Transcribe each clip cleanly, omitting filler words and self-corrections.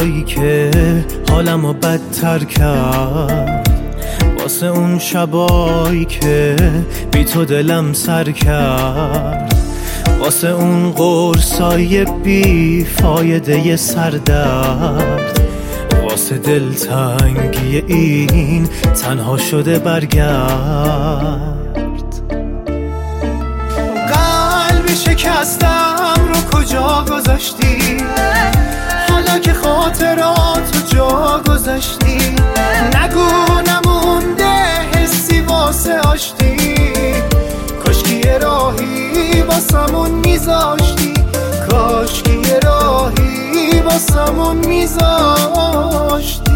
هوایی که حالمو بدتر کرد، واسه اون شبایی که بی تو دلم سر کرد، واسه اون قرصای بی فایده سردرد، واسه دلتنگی این تنها شده برگرد. قلب شکستم رو کجا گذاشتی؟ حالا که خاطراتو جا گذاشتی، نگو نمونده حسی واسه آشتی. کاشکی یه راهی واسمون میذاشتی، کاشکی یه راهی واسمون میذاشتی.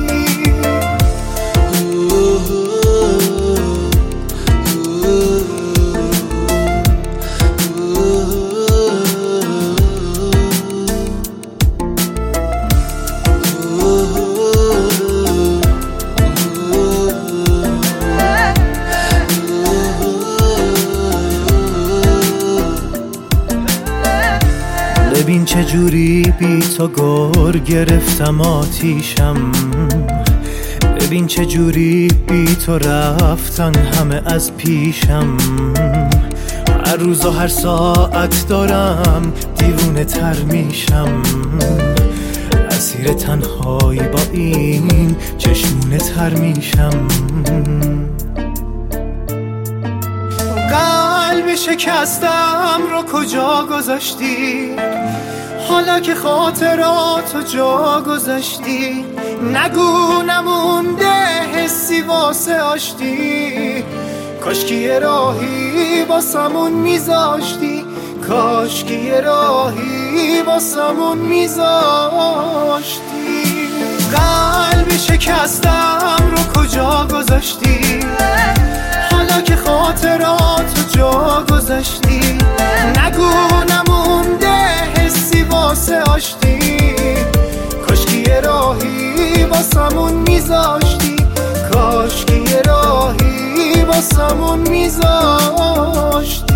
ببین چجوری بی تو گر گرفتم آتیشم، ببین چجوری بی تو رفتن همه از پیشم. هر روز و هر ساعت دارم دیوونه تر میشم، اسیر تنهایی با این چشمونه تر میشم. قلب شکستم رو کجا گذاشتی؟ حالا که خاطراتو جا گذاشتی، نگو نمونده حسی واسه آشتی. کاشکی یه راهی واسمون میذاشتی، کاشکی یه راهی واسمون میذاشتی. قلب شکستم رو کجا گذاشتی؟ حالا که خاطراتو جا گذاشتی، نگو نمونده حسی واسه آشتی. کاشکی یه راهی واسمون میذاشتی، کاشکی یه راهی واسمون میذاشتی.